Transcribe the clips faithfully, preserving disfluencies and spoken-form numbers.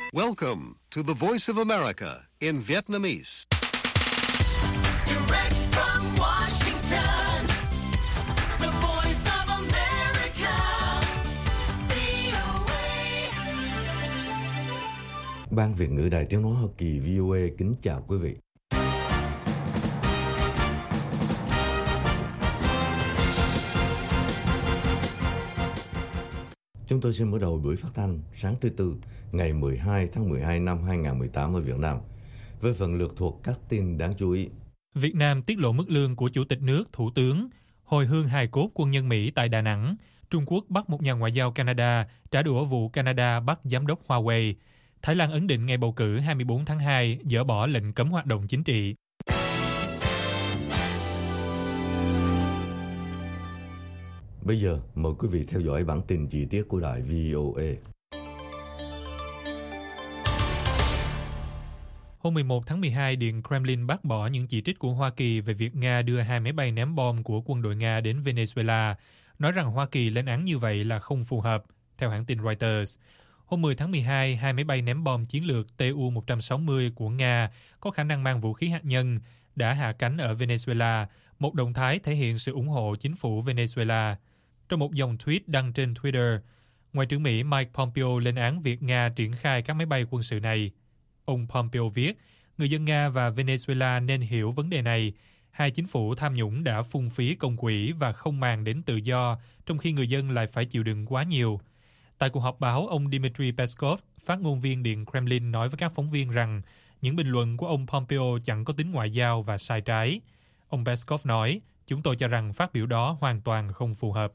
Welcome to the Voice of America in Vietnamese. Direct from Washington, the Voice of America, vê o a. Ban Việt ngữ Đài Tiếng nói Hoa Kỳ vê o a kính chào quý vị. Chúng tôi xin mở đầu buổi phát thanh sáng thứ Tư, ngày mười hai tháng mười hai năm hai nghìn không trăm mười tám ở Việt Nam, với phần lược thuộc các tin đáng chú ý. Việt Nam tiết lộ mức lương của Chủ tịch nước, Thủ tướng, hồi hương hài cốt quân nhân Mỹ tại Đà Nẵng, Trung Quốc bắt một nhà ngoại giao Canada trả đũa vụ Canada bắt giám đốc Huawei, Thái Lan ấn định ngày bầu cử hai mươi bốn tháng hai dỡ bỏ lệnh cấm hoạt động chính trị. Bây giờ, mời quý vị theo dõi bản tin chi tiết của đài vê o a. Hôm mười một tháng mười hai, Điện Kremlin bác bỏ những chỉ trích của Hoa Kỳ về việc Nga đưa hai máy bay ném bom của quân đội Nga đến Venezuela, nói rằng Hoa Kỳ lên án như vậy là không phù hợp, theo hãng tin Reuters. Hôm mười tháng mười hai, hai máy bay ném bom chiến lược T U một trăm sáu mươi của Nga có khả năng mang vũ khí hạt nhân đã hạ cánh ở Venezuela, một động thái thể hiện sự ủng hộ chính phủ Venezuela. Trong một dòng tweet đăng trên Twitter, Ngoại trưởng Mỹ Mike Pompeo lên án việc Nga triển khai các máy bay quân sự này. Ông Pompeo viết, người dân Nga và Venezuela nên hiểu vấn đề này. Hai chính phủ tham nhũng đã phung phí công quỹ và không màng đến tự do, trong khi người dân lại phải chịu đựng quá nhiều. Tại cuộc họp báo, ông Dmitry Peskov, phát ngôn viên Điện Kremlin, nói với các phóng viên rằng những bình luận của ông Pompeo chẳng có tính ngoại giao và sai trái. Ông Peskov nói, chúng tôi cho rằng phát biểu đó hoàn toàn không phù hợp.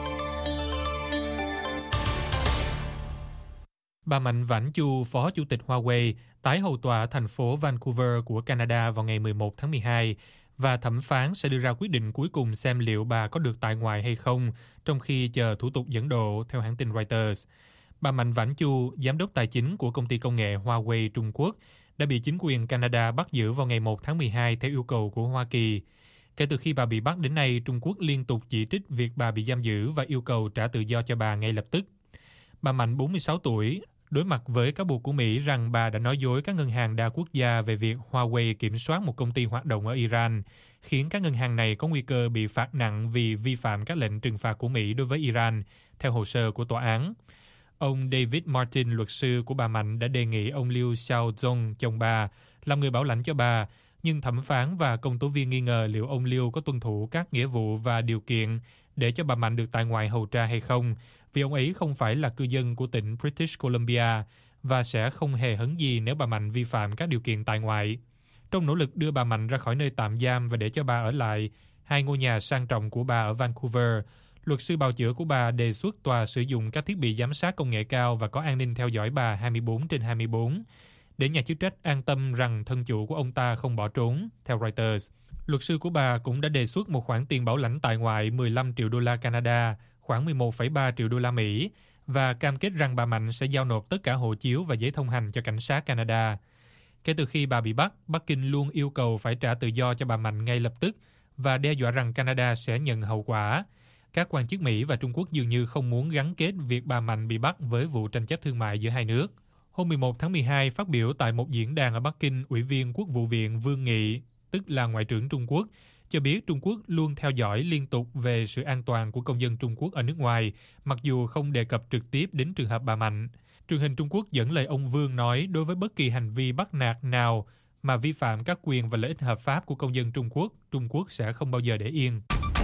Bà Mạnh Vãn Chu, Phó Chủ tịch Huawei, tái hầu tòa thành phố Vancouver của Canada vào ngày mười một tháng mười hai và thẩm phán sẽ đưa ra quyết định cuối cùng xem liệu bà có được tại ngoại hay không, trong khi chờ thủ tục dẫn độ, theo hãng tin Reuters. Bà Mạnh Vãn Chu, giám đốc tài chính của công ty công nghệ Huawei Trung Quốc, đã bị chính quyền Canada bắt giữ vào ngày một tháng mười hai theo yêu cầu của Hoa Kỳ. Kể từ khi bà bị bắt đến nay, Trung Quốc liên tục chỉ trích việc bà bị giam giữ và yêu cầu trả tự do cho bà ngay lập tức. Bà Mạnh, bốn mươi sáu tuổi, đối mặt với cáo buộc của Mỹ rằng bà đã nói dối các ngân hàng đa quốc gia về việc Huawei kiểm soát một công ty hoạt động ở Iran, khiến các ngân hàng này có nguy cơ bị phạt nặng vì vi phạm các lệnh trừng phạt của Mỹ đối với Iran, theo hồ sơ của tòa án. Ông David Martin, luật sư của bà Mạnh, đã đề nghị ông Liu Xiaozong, chồng bà, làm người bảo lãnh cho bà, nhưng thẩm phán và công tố viên nghi ngờ liệu ông Liu có tuân thủ các nghĩa vụ và điều kiện để cho bà Mạnh được tại ngoại hầu tra hay không, vì ông ấy không phải là cư dân của tỉnh British Columbia và sẽ không hề hấn gì nếu bà Mạnh vi phạm các điều kiện tại ngoại. Trong nỗ lực đưa bà Mạnh ra khỏi nơi tạm giam và để cho bà ở lại hai ngôi nhà sang trọng của bà ở Vancouver, luật sư bào chữa của bà đề xuất tòa sử dụng các thiết bị giám sát công nghệ cao và có an ninh theo dõi bà hai mươi bốn trên hai mươi bốn, để nhà chức trách an tâm rằng thân chủ của ông ta không bỏ trốn, theo Reuters. Luật sư của bà cũng đã đề xuất một khoản tiền bảo lãnh tại ngoại mười lăm triệu đô la Canada, khoảng mười một phẩy ba triệu đô la Mỹ, và cam kết rằng bà Mạnh sẽ giao nộp tất cả hộ chiếu và giấy thông hành cho cảnh sát Canada. Kể từ khi bà bị bắt, Bắc Kinh luôn yêu cầu phải trả tự do cho bà Mạnh ngay lập tức và đe dọa rằng Canada sẽ nhận hậu quả. Các quan chức Mỹ và Trung Quốc dường như không muốn gắn kết việc bà Mạnh bị bắt với vụ tranh chấp thương mại giữa hai nước. Hôm mười một tháng mười hai, phát biểu tại một diễn đàn ở Bắc Kinh, Ủy viên Quốc vụ viện Vương Nghị, tức là Ngoại trưởng Trung Quốc, cho biết Trung Quốc luôn theo dõi liên tục về sự an toàn của công dân Trung Quốc ở nước ngoài, mặc dù không đề cập trực tiếp đến trường hợp bà Mạnh. Truyền hình Trung Quốc dẫn lời ông Vương nói đối với bất kỳ hành vi bắt nạt nào mà vi phạm các quyền và lợi ích hợp pháp của công dân Trung Quốc, Trung Quốc sẽ không bao giờ để yên.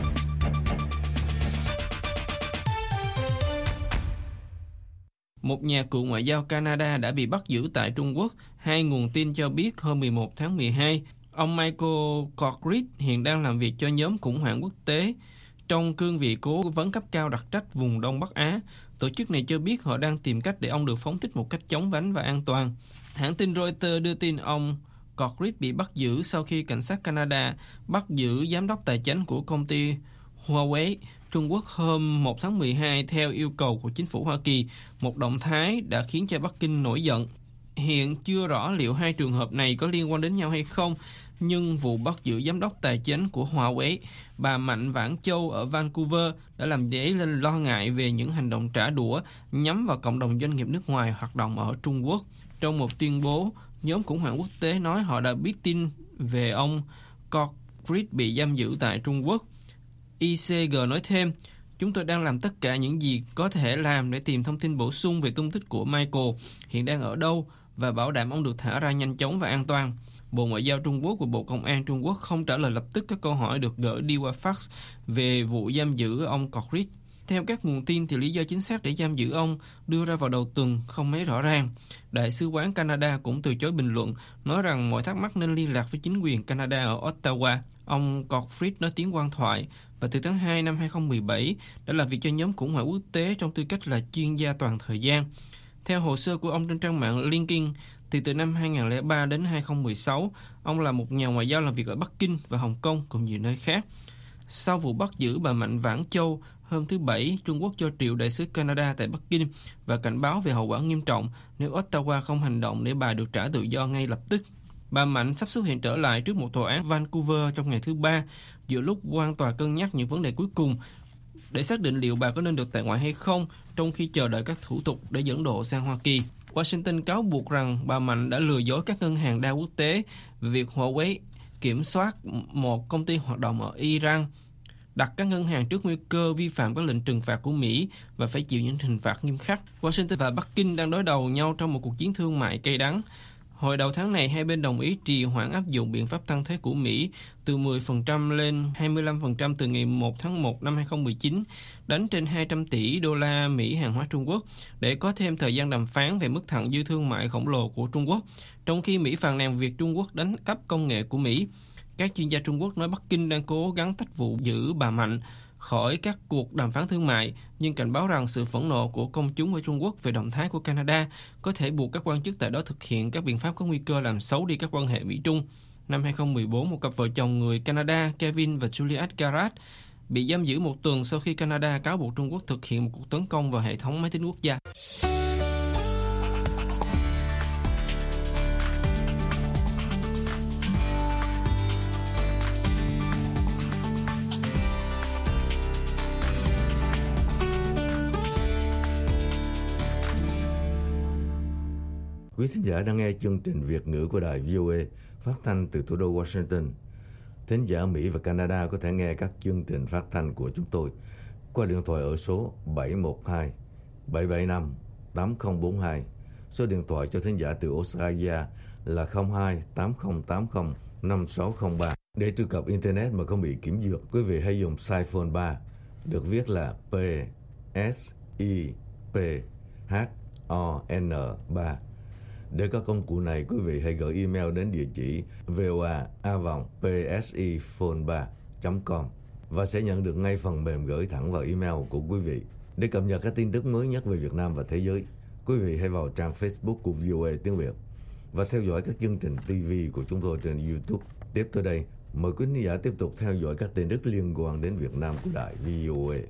Một nhà cựu ngoại giao Canada đã bị bắt giữ tại Trung Quốc, hai nguồn tin cho biết hôm mười một tháng mười hai. Ông Michael Cockridge hiện đang làm việc cho nhóm khủng hoảng quốc tế trong cương vị cố vấn cấp cao đặc trách vùng Đông Bắc Á. Tổ chức này cho biết họ đang tìm cách để ông được phóng thích một cách chóng vánh và an toàn. Hãng tin Reuters đưa tin ông Cockridge bị bắt giữ sau khi cảnh sát Canada bắt giữ giám đốc tài chính của công ty Huawei Trung Quốc hôm một tháng mười hai theo yêu cầu của chính phủ Hoa Kỳ, một động thái đã khiến cho Bắc Kinh nổi giận. Hiện chưa rõ liệu hai trường hợp này có liên quan đến nhau hay không, Nhưng vụ bắt giữ giám đốc tài chính của Huawei, bà Mạnh Vãn Châu ở Vancouver đã làm dấy lên lo ngại về những hành động trả đũa nhắm vào cộng đồng doanh nghiệp nước ngoài hoạt động ở Trung Quốc. Trong một tuyên bố, nhóm khủng hoảng quốc tế nói họ đã biết tin về ông Corkread bị giam giữ tại Trung Quốc. i xê giê nói thêm, chúng tôi đang làm tất cả những gì có thể làm để tìm thông tin bổ sung về tung tích của Michael, hiện đang ở đâu, và bảo đảm ông được thả ra nhanh chóng và an toàn. Bộ Ngoại giao Trung Quốc và Bộ Công an Trung Quốc không trả lời lập tức các câu hỏi được gửi đi qua fax về vụ giam giữ ông Corkread. Theo các nguồn tin, thì lý do chính xác để giam giữ ông đưa ra vào đầu tuần không mấy rõ ràng. Đại sứ quán Canada cũng từ chối bình luận, nói rằng mọi thắc mắc nên liên lạc với chính quyền Canada ở Ottawa. Ông Corkread nói tiếng quan thoại và từ tháng hai năm hai không một bảy đã làm việc cho nhóm khủng hoảng quốc tế trong tư cách là chuyên gia toàn thời gian. Theo hồ sơ của ông trên trang mạng LinkedIn, thì từ năm hai không không ba đến hai không một sáu, ông là một nhà ngoại giao làm việc ở Bắc Kinh và Hồng Kông cùng nhiều nơi khác. Sau vụ bắt giữ bà Mạnh Vãn Châu, hôm thứ Bảy, Trung Quốc cho triệu đại sứ Canada tại Bắc Kinh và cảnh báo về hậu quả nghiêm trọng nếu Ottawa không hành động để bà được trả tự do ngay lập tức. Bà Mạnh sắp xuất hiện trở lại trước một tòa án Vancouver trong ngày thứ Ba, giữa lúc quan tòa cân nhắc những vấn đề cuối cùng để xác định liệu bà có nên được tại ngoại hay không, trong khi chờ đợi các thủ tục để dẫn độ sang Hoa Kỳ. Washington cáo buộc rằng bà Mạnh đã lừa dối các ngân hàng đa quốc tế về việc Huawei kiểm soát một công ty hoạt động ở Iran, đặt các ngân hàng trước nguy cơ vi phạm các lệnh trừng phạt của Mỹ và phải chịu những hình phạt nghiêm khắc. Washington và Bắc Kinh đang đối đầu nhau trong một cuộc chiến thương mại cay đắng. Hồi đầu tháng này, hai bên đồng ý trì hoãn áp dụng biện pháp tăng thuế của Mỹ từ mười phần trăm lên hai mươi lăm phần trăm từ ngày một tháng một năm hai không một chín, đánh trên hai trăm tỷ đô la Mỹ hàng hóa Trung Quốc để có thêm thời gian đàm phán về mức thặng dư thương mại khổng lồ của Trung Quốc, trong khi Mỹ phàn nàn việc Trung Quốc đánh cắp công nghệ của Mỹ. Các chuyên gia Trung Quốc nói Bắc Kinh đang cố gắng tách vụ giữ bà Mạnh khỏi các cuộc đàm phán thương mại, nhưng cảnh báo rằng sự phẫn nộ của công chúng ở Trung Quốc về động thái của Canada có thể buộc các quan chức tại đó thực hiện các biện pháp có nguy cơ làm xấu đi các quan hệ Mỹ-Trung. Năm hai không một bốn, một cặp vợ chồng người Canada Kevin và Juliet Garrett bị giam giữ một tuần sau khi Canada cáo buộc Trung Quốc thực hiện một cuộc tấn công vào hệ thống máy tính quốc gia. Quý thính giả đang nghe chương trình Việt ngữ của đài vê o a phát thanh từ thủ đô Washington. Thính giả Mỹ và Canada có thể nghe các chương trình phát thanh của chúng tôi qua điện thoại ở số bảy một hai bảy bảy năm tám không bốn hai. Số điện thoại cho thính giả từ Australia là không hai tám không tám không năm sáu không ba. Để truy cập Internet mà không bị kiểm duyệt, quý vị hãy dùng Siphon ba, được viết là P S I P H O N ba. Để có công cụ này, quý vị hãy gửi email đến địa chỉ voa a vòng psiphone ba chấm com và sẽ nhận được ngay phần mềm gửi thẳng vào email của quý vị. Để cập nhật các tin tức mới nhất về Việt Nam và thế giới, quý vị hãy vào trang Facebook của vê o a tiếng Việt và theo dõi các chương trình ti vi của chúng tôi trên YouTube. Tiếp tới đây, mời quý khán giả tiếp tục theo dõi các tin tức liên quan đến Việt Nam của đài vê o a.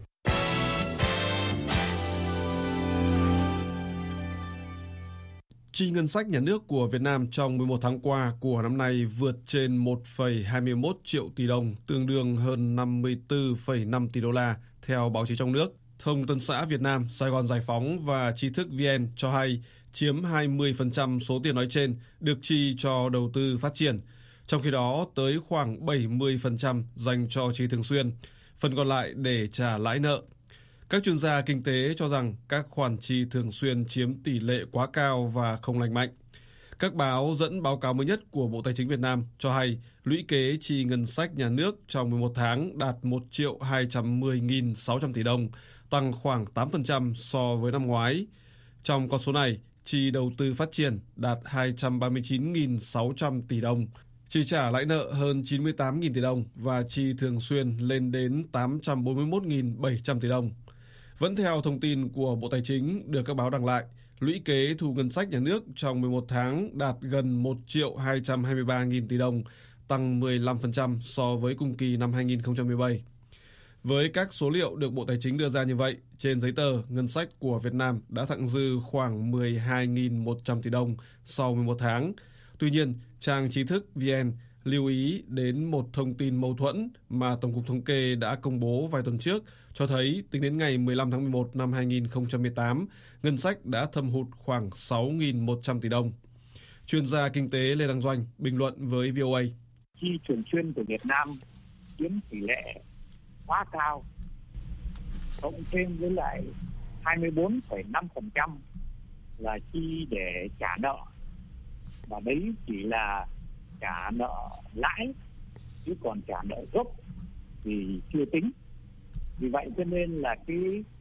Chi ngân sách nhà nước của Việt Nam trong mười một tháng qua của năm nay vượt trên một phẩy hai mươi mốt triệu tỷ đồng, tương đương hơn năm mươi tư phẩy năm tỷ đô la, theo báo chí trong nước. Thông tấn xã Việt Nam, Sài Gòn Giải Phóng và Tri thức vê en cho hay chiếm hai mươi phần trăm số tiền nói trên được chi cho đầu tư phát triển. Trong khi đó, tới khoảng bảy mươi phần trăm dành cho chi thường xuyên, phần còn lại để trả lãi nợ. Các chuyên gia kinh tế cho rằng các khoản chi thường xuyên chiếm tỷ lệ quá cao và không lành mạnh. Các báo dẫn báo cáo mới nhất của Bộ Tài chính Việt Nam cho hay lũy kế chi ngân sách nhà nước trong mười một tháng đạt một triệu hai trăm mười nghìn sáu trăm tỷ đồng, tăng khoảng tám phần trăm so với năm ngoái. Trong con số này, chi đầu tư phát triển đạt hai trăm ba mươi chín nghìn sáu trăm tỷ đồng, chi trả lãi nợ hơn chín mươi tám nghìn tỷ đồng và chi thường xuyên lên đến tám trăm bốn mươi mốt nghìn bảy trăm tỷ đồng. Vẫn theo thông tin của Bộ Tài chính được các báo đăng lại, lũy kế thu ngân sách nhà nước trong mười một tháng đạt gần một triệu hai trăm hai mươi ba nghìn tỷ đồng, tăng mười lăm phần trăm so với cùng kỳ năm hai nghìn không trăm mười bảy. Với các số liệu được Bộ Tài chính đưa ra như vậy, trên giấy tờ, ngân sách của Việt Nam đã thặng dư khoảng mười hai nghìn một trăm tỷ đồng sau mười một tháng. Tuy nhiên, trang Tri thức vê en lưu ý đến một thông tin mâu thuẫn mà Tổng cục Thống kê đã công bố vài tuần trước, cho thấy tính đến ngày mười lăm tháng mười một năm hai nghìn không trăm mười tám, ngân sách đã thâm hụt khoảng sáu nghìn một trăm tỷ đồng. Chuyên gia kinh tế Lê Đăng Doanh bình luận với vê o a. Chi thường xuyên của Việt Nam chiếm tỷ lệ quá cao, cộng thêm với lại hai mươi bốn phẩy năm phần trăm là chi để trả nợ, và đấy chỉ là trả nợ lãi, chứ còn trả nợ gốc thì chưa tính. Vì vậy cho nên là cái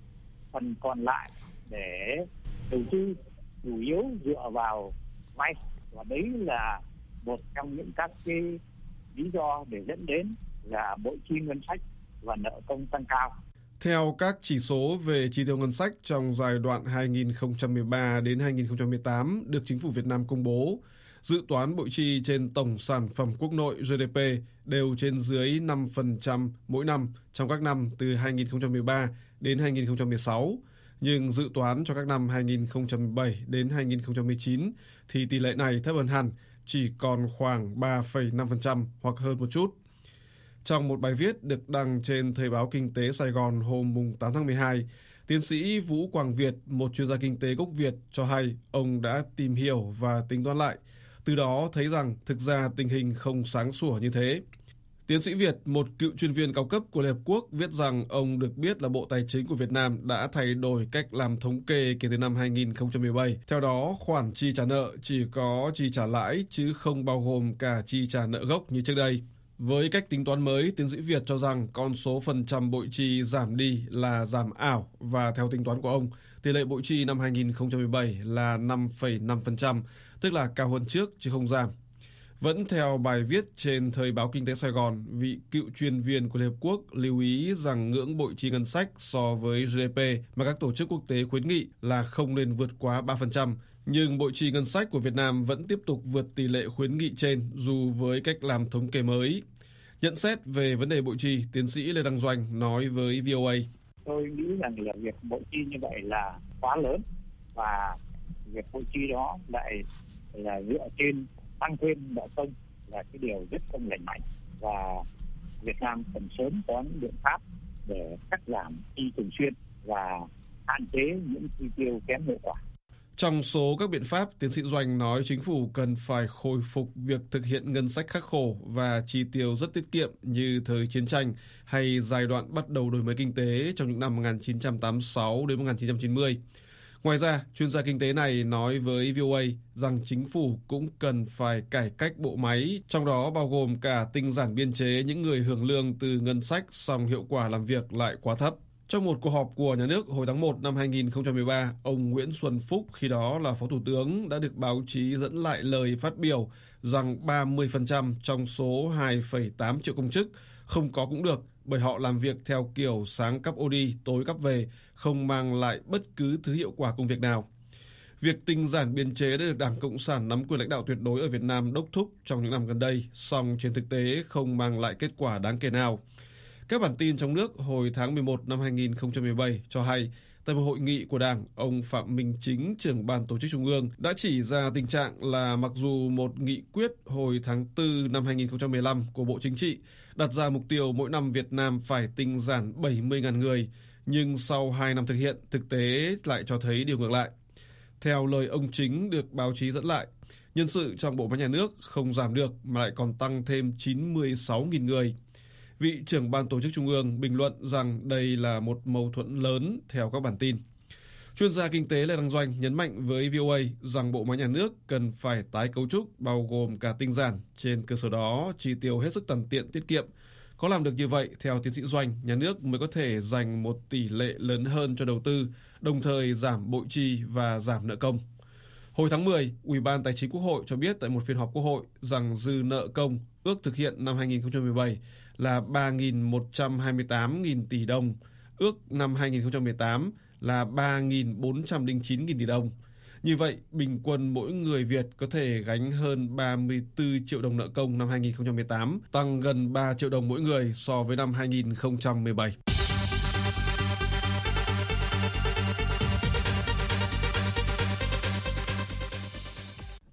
phần còn lại để đầu tư chủ yếu dựa vào vay, và đấy là một trong những các cái lý do để dẫn đến là bội chi ngân sách và nợ công tăng cao. Theo các chỉ số về chi tiêu ngân sách trong giai đoạn hai nghìn không trăm mười ba đến hai nghìn không trăm mười tám được Chính phủ Việt Nam công bố, dự toán bội chi trên tổng sản phẩm quốc nội giê đê pê đều trên dưới năm phần trăm mỗi năm trong các năm từ hai nghìn không trăm mười ba đến hai nghìn không trăm mười sáu. Nhưng dự toán cho các năm hai nghìn không trăm mười bảy đến hai nghìn không trăm mười chín thì tỷ lệ này thấp hơn hẳn, chỉ còn khoảng ba phẩy năm phần trăm hoặc hơn một chút. Trong một bài viết được đăng trên Thời báo Kinh tế Sài Gòn hôm tám tháng mười hai, tiến sĩ Vũ Quang Việt, một chuyên gia kinh tế gốc Việt, cho hay ông đã tìm hiểu và tính toán lại. Từ đó thấy rằng thực ra tình hình không sáng sủa như thế. Tiến sĩ Việt, một cựu chuyên viên cao cấp của Liên Hợp Quốc, viết rằng ông được biết là Bộ Tài chính của Việt Nam đã thay đổi cách làm thống kê kể từ năm hai nghìn không trăm mười bảy. Theo đó, khoản chi trả nợ chỉ có chi trả lãi chứ không bao gồm cả chi trả nợ gốc như trước đây. Với cách tính toán mới, tiến sĩ Việt cho rằng con số phần trăm bội chi giảm đi là giảm ảo, và theo tính toán của ông, tỷ lệ bội chi năm hai nghìn không trăm mười bảy là năm phẩy năm phần trăm, tức là cao hơn trước chứ không giảm. Vẫn theo bài viết trên Thời báo Kinh tế Sài Gòn, vị cựu chuyên viên của Liên Hợp Quốc lưu ý rằng ngưỡng bội chi ngân sách so với giê đê pê mà các tổ chức quốc tế khuyến nghị là không nên vượt quá ba phần trăm. Nhưng bội chi ngân sách của Việt Nam vẫn tiếp tục vượt tỷ lệ khuyến nghị trên dù với cách làm thống kê mới. Nhận xét về vấn đề bội chi, tiến sĩ Lê Đăng Doanh nói với vê o a. Tôi nghĩ rằng là việc bội chi như vậy là quá lớn, và việc bội chi đó lại là dựa trên tăng thêm nợ công là cái điều rất không lành mạnh, và Việt Nam cần sớm có những biện pháp để cắt giảm chi thường xuyên và hạn chế những chi tiêu kém hiệu quả. Trong số các biện pháp, tiến sĩ Doanh nói chính phủ cần phải khôi phục việc thực hiện ngân sách khắc khổ và chi tiêu rất tiết kiệm như thời chiến tranh hay giai đoạn bắt đầu đổi mới kinh tế trong những năm một nghìn chín trăm tám mươi sáu đến một nghìn chín trăm chín mươi. Ngoài ra, chuyên gia kinh tế này nói với vê o a rằng chính phủ cũng cần phải cải cách bộ máy, trong đó bao gồm cả tinh giản biên chế những người hưởng lương từ ngân sách, song hiệu quả làm việc lại quá thấp. Trong một cuộc họp của nhà nước hồi tháng một năm hai nghìn không trăm mười ba, ông Nguyễn Xuân Phúc, khi đó là Phó Thủ tướng, đã được báo chí dẫn lại lời phát biểu rằng ba mươi phần trăm trong số hai phẩy tám triệu công chức không có cũng được, bởi họ làm việc theo kiểu sáng cắp ô đi, tối cắp về, không mang lại bất cứ thứ hiệu quả công việc nào. Việc tinh giản biên chế đã được Đảng Cộng sản nắm quyền lãnh đạo tuyệt đối ở Việt Nam đốc thúc trong những năm gần đây, song trên thực tế không mang lại kết quả đáng kể nào. Các bản tin trong nước hồi tháng mười một năm hai nghìn không trăm mười bảy cho hay, tại một hội nghị của Đảng, ông Phạm Minh Chính, trưởng Ban Tổ chức Trung ương, đã chỉ ra tình trạng là mặc dù một nghị quyết hồi tháng tư năm hai nghìn không trăm mười lăm của Bộ Chính trị đặt ra mục tiêu mỗi năm Việt Nam phải tinh giản bảy mươi nghìn người, nhưng sau hai năm thực hiện, thực tế lại cho thấy điều ngược lại. Theo lời ông Chính được báo chí dẫn lại, nhân sự trong bộ máy nhà nước không giảm được mà lại còn tăng thêm chín mươi sáu nghìn người. Vị trưởng Ban Tổ chức Trung ương bình luận rằng đây là một mâu thuẫn lớn theo các bản tin. Chuyên gia kinh tế Lê Đăng Doanh nhấn mạnh với vê o a rằng bộ máy nhà nước cần phải tái cấu trúc bao gồm cả tinh giản, trên cơ sở đó chi tiêu hết sức tằn tiện tiết kiệm. Có làm được như vậy, theo tiến sĩ Doanh, nhà nước mới có thể dành một tỷ lệ lớn hơn cho đầu tư, đồng thời giảm bội chi và giảm nợ công. Hồi tháng mười, Ủy ban Tài chính Quốc hội cho biết tại một phiên họp Quốc hội rằng dư nợ công ước thực hiện năm hai nghìn không trăm mười bảy là ba nghìn một trăm hai mươi tám nghìn tỷ đồng, ước năm hai nghìn không trăm mười tám là ba nghìn bốn trăm lẻ chín nghìn tỷ đồng. Như vậy, bình quân mỗi người Việt có thể gánh hơn ba mươi tư triệu đồng nợ công năm hai nghìn không trăm mười tám, tăng gần ba triệu đồng mỗi người so với năm hai nghìn không trăm mười bảy.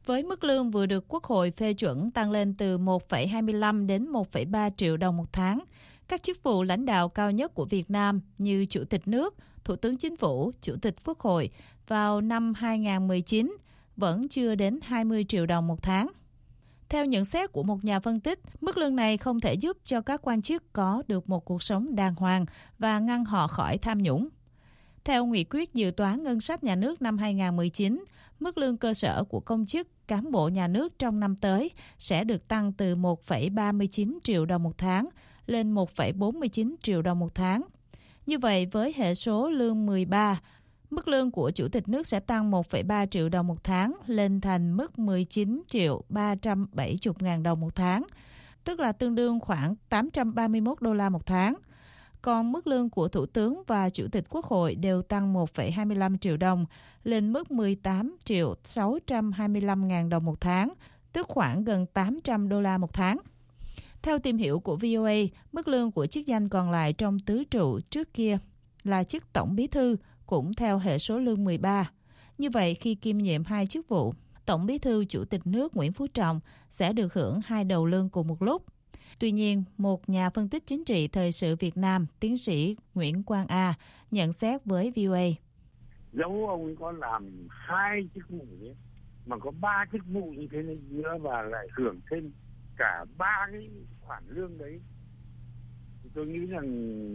Với mức lương vừa được Quốc hội phê chuẩn tăng lên từ một phẩy hai mươi lăm đến một phẩy ba triệu đồng một tháng, các chức vụ lãnh đạo cao nhất của Việt Nam như Chủ tịch nước, Thủ tướng Chính phủ, Chủ tịch Quốc hội vào năm hai không một chín vẫn chưa đến hai mươi triệu đồng một tháng. Theo nhận xét của một nhà phân tích, mức lương này không thể giúp cho các quan chức có được một cuộc sống đàng hoàng và ngăn họ khỏi tham nhũng. Theo nghị quyết dự toán ngân sách nhà nước năm hai không một chín, mức lương cơ sở của công chức, cán bộ nhà nước trong năm tới sẽ được tăng từ một phẩy ba mươi chín triệu đồng một tháng lên một phẩy bốn mươi chín triệu đồng một tháng. Như vậy, với hệ số lương mười ba, mức lương của Chủ tịch nước sẽ tăng một phẩy ba triệu đồng một tháng lên thành mức mười chín triệu ba trăm bảy mươi ngàn đồng một tháng, tức là tương đương khoảng tám trăm ba mươi mốt đô la một tháng. Còn mức lương của Thủ tướng và Chủ tịch Quốc hội đều tăng một phẩy hai mươi lăm triệu đồng lên mức mười tám triệu sáu trăm hai mươi lăm ngàn đồng một tháng, tức khoảng gần tám trăm đô la một tháng. Theo tìm hiểu của vê o a, mức lương của chức danh còn lại trong tứ trụ trước kia là chức Tổng Bí thư cũng theo hệ số lương mười ba. Như vậy, khi kiêm nhiệm hai chức vụ, Tổng Bí thư Chủ tịch nước Nguyễn Phú Trọng sẽ được hưởng hai đầu lương cùng một lúc. Tuy nhiên, một nhà phân tích chính trị thời sự Việt Nam, tiến sĩ Nguyễn Quang A, nhận xét với vê o a. Dẫu ông ấy có làm hai chức vụ ấy, mà có ba chức vụ như thế này nữa và lại hưởng thêm cả ba cái khoản lương đấy, thì tôi nghĩ rằng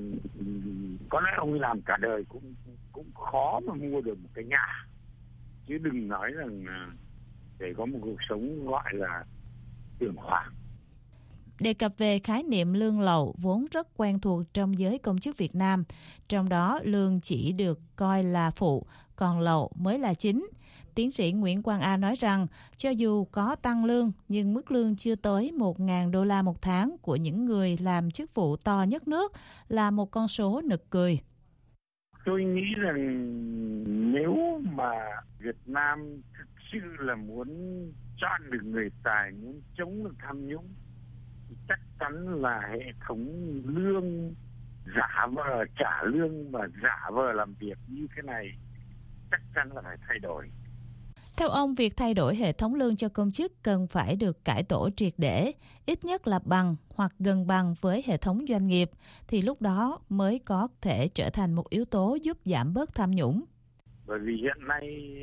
có lẽ ông ấy làm cả đời cũng cũng khó mà mua được một cái nhà, chứ đừng nói rằng để có một cuộc sống gọi là hưởng hoàng. Đề cập về khái niệm lương lậu vốn rất quen thuộc trong giới công chức Việt Nam, trong đó lương chỉ được coi là phụ, còn lậu mới là chính. Tiến sĩ Nguyễn Quang A nói rằng, cho dù có tăng lương, nhưng mức lương chưa tới một nghìn đô la một tháng của những người làm chức vụ to nhất nước là một con số nực cười. Tôi nghĩ rằng nếu mà Việt Nam thực sự là muốn chọn được người tài, muốn chống được tham nhũng, thì chắc chắn là hệ thống lương giả vờ trả lương và giả vờ làm việc như thế này chắc chắn là phải thay đổi. Theo ông, việc thay đổi hệ thống lương cho công chức cần phải được cải tổ triệt để, ít nhất là bằng hoặc gần bằng với hệ thống doanh nghiệp, thì lúc đó mới có thể trở thành một yếu tố giúp giảm bớt tham nhũng. Bởi vì hiện nay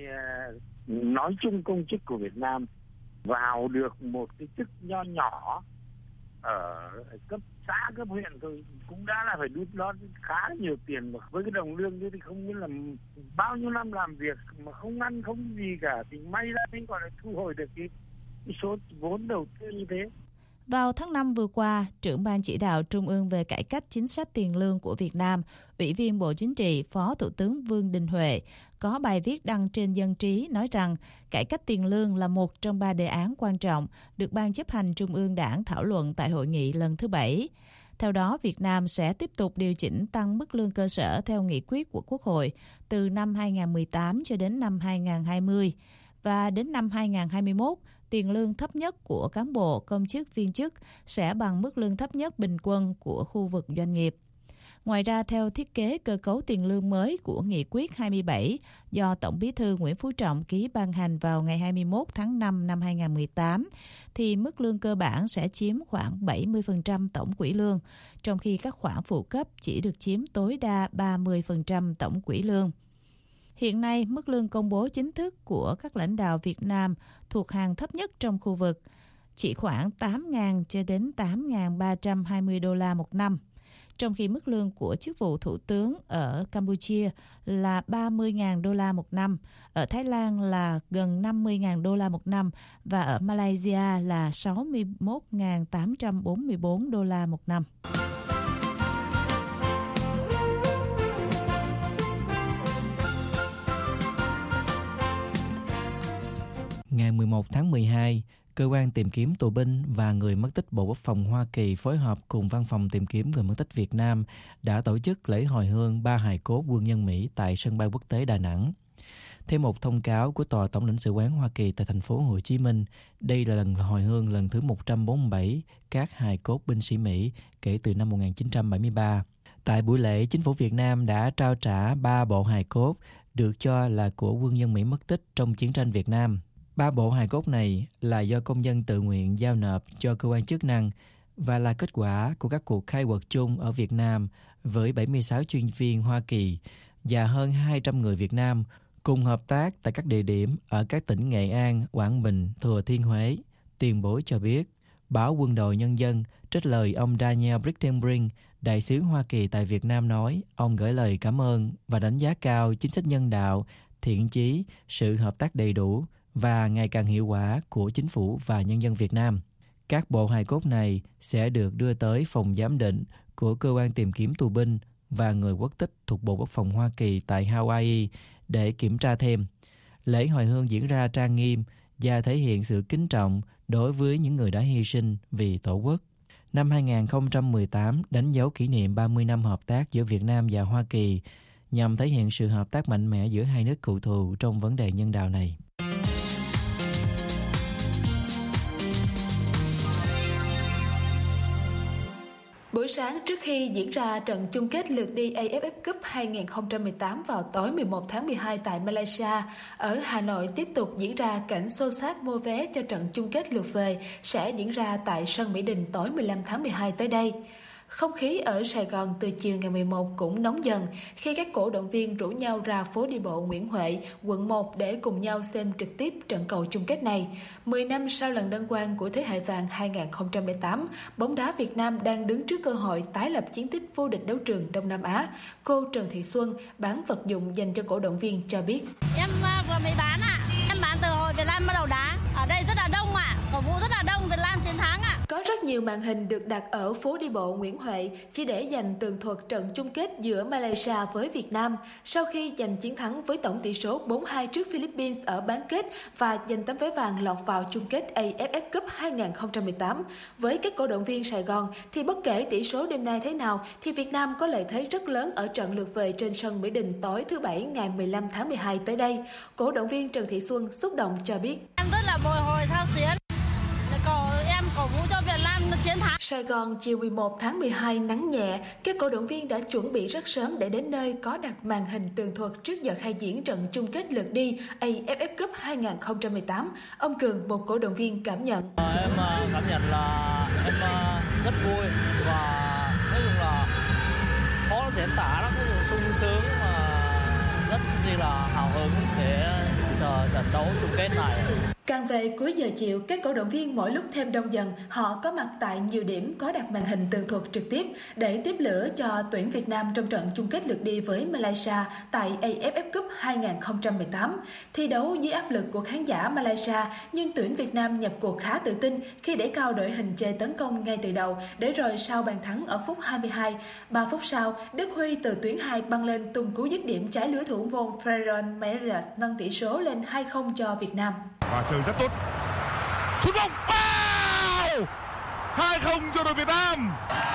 nói chung công chức của Việt Nam vào được một cái chức nho nhỏ ở cấp xã, cấp huyện thôi cũng đã là phải đút lót khá nhiều tiền, mà với cái đồng lương thế thì không biết là bao nhiêu năm làm việc mà không ăn không gì cả, thì may ra mới gọi là thu hồi được cái, cái số vốn đầu tư như thế. Vào tháng năm vừa qua, trưởng ban chỉ đạo Trung ương về cải cách chính sách tiền lương của Việt Nam, Ủy viên Bộ Chính trị, Phó Thủ tướng Vương Đình Huệ có bài viết đăng trên Dân trí nói rằng cải cách tiền lương là một trong ba đề án quan trọng được Ban chấp hành Trung ương Đảng thảo luận tại hội nghị lần thứ bảy. Theo đó, Việt Nam sẽ tiếp tục điều chỉnh tăng mức lương cơ sở theo nghị quyết của Quốc hội từ năm hai không một tám cho đến năm hai không hai không, và đến năm hai không hai mốt, tiền lương thấp nhất của cán bộ, công chức, viên chức sẽ bằng mức lương thấp nhất bình quân của khu vực doanh nghiệp. Ngoài ra, theo thiết kế cơ cấu tiền lương mới của Nghị quyết hai mươi bảy do Tổng Bí thư Nguyễn Phú Trọng ký ban hành vào ngày hai mươi mốt tháng năm năm hai không một tám, thì mức lương cơ bản sẽ chiếm khoảng bảy mươi phần trăm tổng quỹ lương, trong khi các khoản phụ cấp chỉ được chiếm tối đa ba mươi phần trăm tổng quỹ lương. Hiện nay, mức lương công bố chính thức của các lãnh đạo Việt Nam thuộc hàng thấp nhất trong khu vực, chỉ khoảng tám nghìn cho đến tám nghìn ba trăm hai mươi đô la một năm. Trong khi mức lương của chức vụ thủ tướng ở Campuchia là ba mươi nghìn đô la một năm, ở Thái Lan là gần năm mươi nghìn đô la một năm và ở Malaysia là sáu mươi mốt nghìn tám trăm bốn mươi bốn đô la một năm. Ngày mười một tháng mười hai, Cơ quan tìm kiếm tù binh và người mất tích Bộ Quốc phòng Hoa Kỳ phối hợp cùng Văn phòng tìm kiếm người mất tích Việt Nam đã tổ chức lễ hồi hương ba hài cốt quân nhân Mỹ tại sân bay quốc tế Đà Nẵng. Theo một thông cáo của Tòa Tổng lãnh sự quán Hoa Kỳ tại thành phố Hồ Chí Minh, đây là lần hồi hương lần thứ một trăm bốn mươi bảy các hài cốt binh sĩ Mỹ kể từ năm một nghìn chín trăm bảy mươi ba. Tại buổi lễ, chính phủ Việt Nam đã trao trả ba bộ hài cốt được cho là của quân nhân Mỹ mất tích trong chiến tranh Việt Nam. Ba bộ hài cốt này là do công dân tự nguyện giao nộp cho cơ quan chức năng và là kết quả của các cuộc khai quật chung ở Việt Nam với bảy mươi sáu chuyên viên Hoa Kỳ và hơn hai trăm người Việt Nam cùng hợp tác tại các địa điểm ở các tỉnh Nghệ An, Quảng Bình, Thừa Thiên Huế. Tuyên bố cho biết, báo Quân đội Nhân dân trích lời ông Daniel Brittenbrink, đại sứ Hoa Kỳ tại Việt Nam nói ông gửi lời cảm ơn và đánh giá cao chính sách nhân đạo, thiện chí, sự hợp tác đầy đủ và ngày càng hiệu quả của chính phủ và nhân dân Việt Nam. Các bộ hài cốt này sẽ được đưa tới phòng giám định của cơ quan tìm kiếm tù binh và người quốc tích thuộc Bộ Quốc phòng Hoa Kỳ tại Hawaii để kiểm tra thêm. Lễ hồi hương diễn ra trang nghiêm và thể hiện sự kính trọng đối với những người đã hy sinh vì Tổ quốc. Năm hai không một tám đánh dấu kỷ niệm ba mươi năm hợp tác giữa Việt Nam và Hoa Kỳ nhằm thể hiện sự hợp tác mạnh mẽ giữa hai nước cựu thù trong vấn đề nhân đạo này. Buổi sáng trước khi diễn ra trận chung kết lượt đi a ép ép Cup hai không một tám vào tối mười một tháng mười hai tại Malaysia, ở Hà Nội tiếp tục diễn ra cảnh xô xát mua vé cho trận chung kết lượt về sẽ diễn ra tại sân Mỹ Đình tối mười lăm tháng mười hai tới đây. Không khí ở Sài Gòn từ chiều ngày mười một cũng nóng dần khi các cổ động viên rủ nhau ra phố đi bộ Nguyễn Huệ, quận một để cùng nhau xem trực tiếp trận cầu chung kết này. Mười năm sau lần đăng quang của thế hệ vàng hai không không tám, bóng đá Việt Nam đang đứng trước cơ hội tái lập chiến tích vô địch đấu trường Đông Nam Á. Cô Trần Thị Xuân, bán vật dụng dành cho cổ động viên cho biết. Em vừa mới bán ạ. À. Em bán từ hồi Việt Nam bắt đầu đá. Ở đây rất là đông ạ. À. Cổ vũ rất là đông, Việt Nam chiến thắng ạ. À. Có rất nhiều màn hình được đặt ở phố đi bộ Nguyễn Huệ chỉ để dành tường thuật trận chung kết giữa Malaysia với Việt Nam sau khi giành chiến thắng với tổng tỷ số bốn hai trước Philippines ở bán kết và giành tấm vé vàng lọt vào chung kết a ép ép Cup hai không một tám. Với các cổ động viên Sài Gòn thì bất kể tỷ số đêm nay thế nào thì Việt Nam có lợi thế rất lớn ở trận lượt về trên sân Mỹ Đình tối thứ Bảy ngày mười lăm tháng mười hai tới đây. Cổ động viên Trần Thị Xuân xúc động cho biết. Em rất là bồi hồi thao xuyến. Cầu em cổ vũ cho Việt Nam chiến thắng. Sài Gòn chiều mười một tháng mười hai nắng nhẹ, các cổ động viên đã chuẩn bị rất sớm để đến nơi có đặt màn hình tường thuật trước giờ khai diễn trận chung kết lượt đi a ép ép Cup hai không một tám. Ông Cường, một cổ động viên cảm nhận. Em cảm nhận là em rất vui và nói chung là khó diễn tả lắm, sung sướng và rất là hào hứng để chờ trận đấu chung kết này. Càng về cuối giờ chiều, các cổ động viên mỗi lúc thêm đông dần, họ có mặt tại nhiều điểm có đặt màn hình tường thuật trực tiếp để tiếp lửa cho tuyển Việt Nam trong trận chung kết lượt đi với Malaysia tại a ép ép Cup hai không một tám. Thi đấu dưới áp lực của khán giả Malaysia, nhưng tuyển Việt Nam nhập cuộc khá tự tin khi để cao đội hình chơi tấn công ngay từ đầu, để rồi sau bàn thắng ở phút hai mươi hai. ba phút sau, Đức Huy từ tuyến hai băng lên tung cú dứt điểm trái lưới thủ môn Ferran Mendes nâng tỷ số lên hai không cho Việt Nam. Và chơi rất tốt. Sút bóng. Wow! hai không cho đội Việt Nam.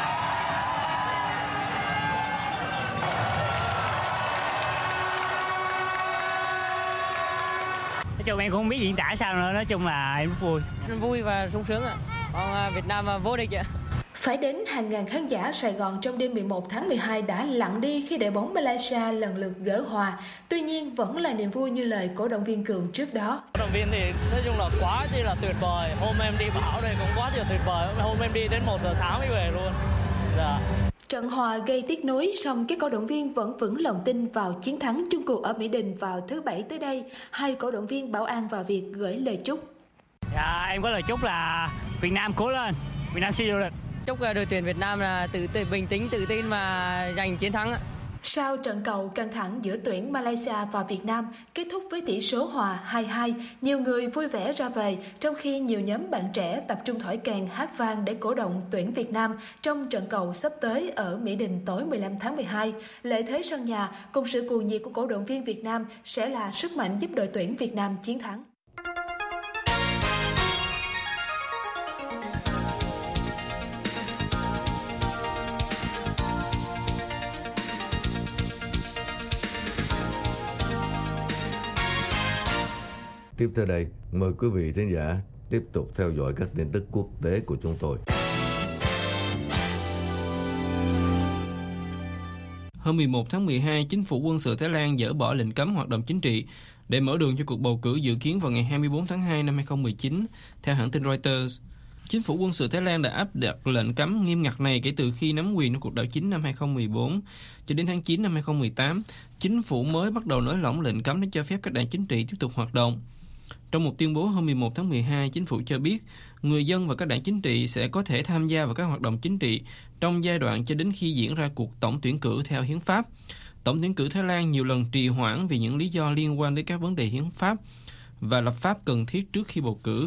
Nói chung em cũng không biết diễn tả sao nữa, nói chung là em rất vui. Em vui và sung sướng ạ. Còn Việt Nam vô địch ạ. Phải đến hàng ngàn khán giả Sài Gòn trong đêm mười một tháng mười hai đã lặng đi khi đội bóng Malaysia lần lượt gỡ hòa. Tuy nhiên vẫn là niềm vui như lời cổ động viên Cường trước đó. Cổ động viên thì nói chung là quá chi là tuyệt vời. Hôm em đi bão đây cũng quá chi là tuyệt vời. Hôm em đi đến một giờ sáng mới về luôn. Dạ. Trận hòa gây tiếc nuối, song các cổ động viên vẫn vững lòng tin vào chiến thắng chung cuộc ở Mỹ Đình vào thứ Bảy tới đây. Hai cổ động viên Bảo An và Việt gửi lời chúc. Dạ, em có lời chúc là Việt Nam cố lên, Việt Nam siêu được. Chúc đội tuyển Việt Nam là tự, tự bình tĩnh, tự tin và giành chiến thắng. Sau trận cầu căng thẳng giữa tuyển Malaysia và Việt Nam kết thúc với tỷ số hòa hai hai, nhiều người vui vẻ ra về, trong khi nhiều nhóm bạn trẻ tập trung thổi kèn hát vang để cổ động tuyển Việt Nam trong trận cầu sắp tới ở Mỹ Đình tối mười lăm tháng mười hai. Lợi thế sân nhà cùng sự cuồng nhiệt của cổ động viên Việt Nam sẽ là sức mạnh giúp đội tuyển Việt Nam chiến thắng. Tiếp theo đây, mời quý vị khán giả tiếp tục theo dõi các tin tức quốc tế của chúng tôi. Hôm mười một tháng mười hai, chính phủ quân sự Thái Lan dỡ bỏ lệnh cấm hoạt động chính trị để mở đường cho cuộc bầu cử dự kiến vào ngày hai mươi bốn tháng hai năm hai không một chín, theo hãng tin Reuters. Chính phủ quân sự Thái Lan đã áp đặt lệnh cấm nghiêm ngặt này kể từ khi nắm quyền trong cuộc đảo chính năm hai không một bốn. Cho đến tháng chín năm hai không một tám, chính phủ mới bắt đầu nới lỏng lệnh cấm để cho phép các đảng chính trị tiếp tục hoạt động. Trong một tuyên bố hôm mười một tháng mười hai, chính phủ cho biết người dân và các đảng chính trị sẽ có thể tham gia vào các hoạt động chính trị trong giai đoạn cho đến khi diễn ra cuộc tổng tuyển cử theo hiến pháp. Tổng tuyển cử Thái Lan nhiều lần trì hoãn vì những lý do liên quan đến các vấn đề hiến pháp và lập pháp cần thiết trước khi bầu cử.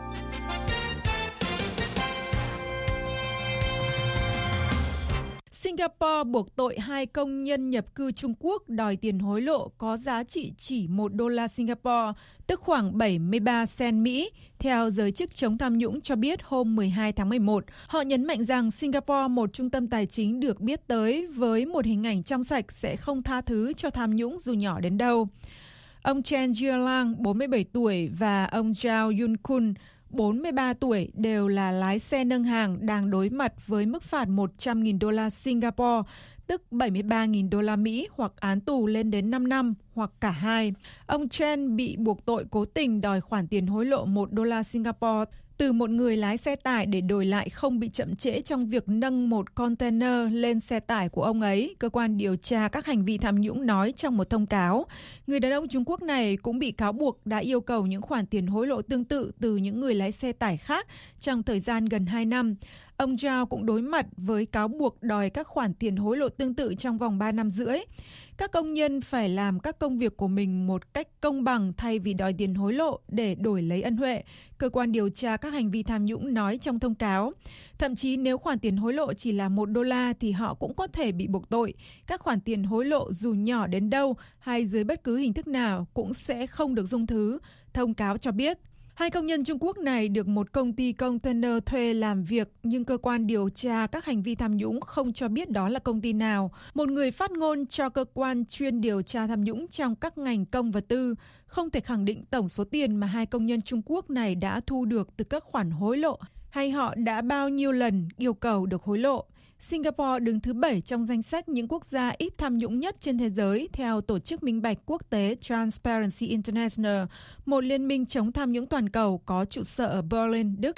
Singapore buộc tội hai công nhân nhập cư Trung Quốc đòi tiền hối lộ có giá trị chỉ một đô la Singapore, tức khoảng bảy mươi ba cent Mỹ, theo giới chức chống tham nhũng cho biết hôm mười hai tháng mười một. Họ nhấn mạnh rằng Singapore, một trung tâm tài chính được biết tới với một hình ảnh trong sạch, sẽ không tha thứ cho tham nhũng dù nhỏ đến đâu. Ông Chen Jia-lang, bốn mươi bảy tuổi, và ông Zhao Yun-kun, bốn mươi ba tuổi, đều là lái xe nâng hàng đang đối mặt với mức phạt một trăm nghìn đô la Singapore, tức bảy mươi ba nghìn đô la Mỹ, hoặc án tù lên đến năm năm, hoặc cả hai. Ông Chen bị buộc tội cố tình đòi khoản tiền hối lộ một đô la Singapore từ một người lái xe tải để đổi lại không bị chậm trễ trong việc nâng một container lên xe tải của ông ấy, cơ quan điều tra các hành vi tham nhũng nói trong một thông cáo. Người đàn ông Trung Quốc này cũng bị cáo buộc đã yêu cầu những khoản tiền hối lộ tương tự từ những người lái xe tải khác trong thời gian gần hai năm. Ông Zhao cũng đối mặt với cáo buộc đòi các khoản tiền hối lộ tương tự trong vòng ba năm rưỡi. Các công nhân phải làm các công việc của mình một cách công bằng thay vì đòi tiền hối lộ để đổi lấy ân huệ, cơ quan điều tra các hành vi tham nhũng nói trong thông cáo. Thậm chí nếu khoản tiền hối lộ chỉ là một đô la thì họ cũng có thể bị buộc tội. Các khoản tiền hối lộ dù nhỏ đến đâu hay dưới bất cứ hình thức nào cũng sẽ không được dung thứ, thông cáo cho biết. Hai công nhân Trung Quốc này được một công ty container thuê làm việc, nhưng cơ quan điều tra các hành vi tham nhũng không cho biết đó là công ty nào. Một người phát ngôn cho cơ quan chuyên điều tra tham nhũng trong các ngành công và tư không thể khẳng định tổng số tiền mà hai công nhân Trung Quốc này đã thu được từ các khoản hối lộ, hay họ đã bao nhiêu lần yêu cầu được hối lộ. Singapore đứng thứ bảy trong danh sách những quốc gia ít tham nhũng nhất trên thế giới theo Tổ chức Minh bạch Quốc tế Transparency International, một liên minh chống tham nhũng toàn cầu có trụ sở ở Berlin, Đức.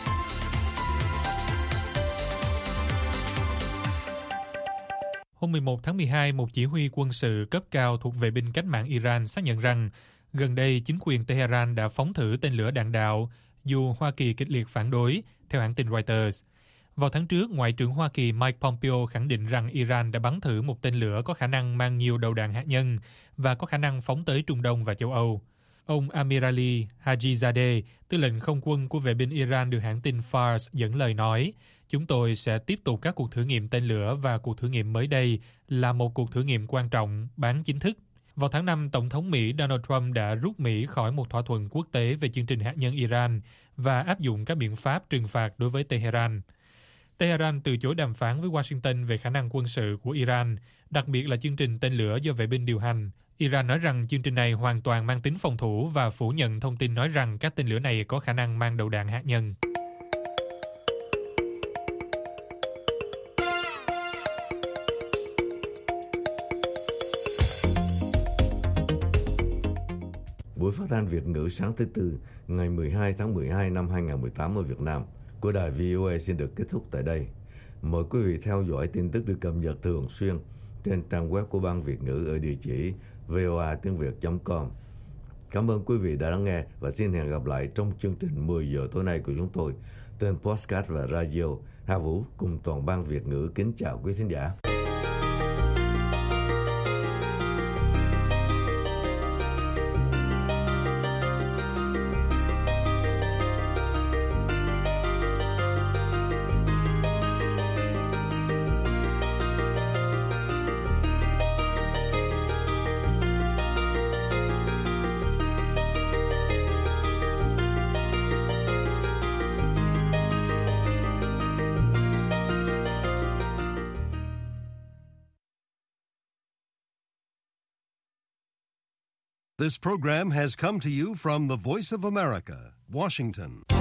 Hôm mười một tháng mười hai, một chỉ huy quân sự cấp cao thuộc vệ binh cách mạng Iran xác nhận rằng gần đây chính quyền Tehran đã phóng thử tên lửa đạn đạo, dù Hoa Kỳ kịch liệt phản đối, theo hãng tin Reuters. Vào tháng trước, Ngoại trưởng Hoa Kỳ Mike Pompeo khẳng định rằng Iran đã bắn thử một tên lửa có khả năng mang nhiều đầu đạn hạt nhân và có khả năng phóng tới Trung Đông và châu Âu. Ông Amirali Hajizadeh, tư lệnh không quân của vệ binh Iran, được hãng tin Fars dẫn lời nói, chúng tôi sẽ tiếp tục các cuộc thử nghiệm tên lửa và cuộc thử nghiệm mới đây là một cuộc thử nghiệm quan trọng, bán chính thức. Vào tháng năm, Tổng thống Mỹ Donald Trump đã rút Mỹ khỏi một thỏa thuận quốc tế về chương trình hạt nhân Iran và áp dụng các biện pháp trừng phạt đối với Tehran. Tehran từ chối đàm phán với Washington về khả năng quân sự của Iran, đặc biệt là chương trình tên lửa do vệ binh điều hành. Iran nói rằng chương trình này hoàn toàn mang tính phòng thủ và phủ nhận thông tin nói rằng các tên lửa này có khả năng mang đầu đạn hạt nhân. Buổi phát thanh Việt ngữ sáng thứ Tư, ngày mười hai tháng mười hai năm hai không một tám ở Việt Nam của đài vê o a xin được kết thúc tại đây. Mời quý vị theo dõi tin tức được cập nhật thường xuyên trên trang web của Ban Việt ngữ ở địa chỉ voa tiếng việt chấm com. Cảm ơn quý vị đã lắng nghe và xin hẹn gặp lại trong chương trình mười giờ tối nay của chúng tôi trên podcast và radio. Hà Vũ cùng toàn ban Việt ngữ kính chào quý thính giả. This program has come to you from the Voice of America, Washington.